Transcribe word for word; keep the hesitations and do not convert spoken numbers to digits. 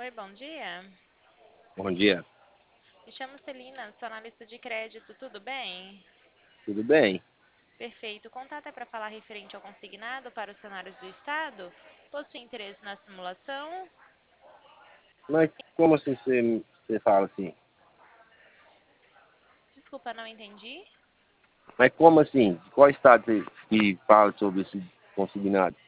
Oi, bom dia. Bom dia, Me chamo Celina, sou analista de crédito, tudo bem? tudo bem? Perfeito. O contato é para falar referente ao consignado para os cenários do Estado? Possui interesse na simulação? Mas como assim você, você fala assim? Desculpa, não entendi. Mas como assim? De qual estado você que fala sobre esse consignado?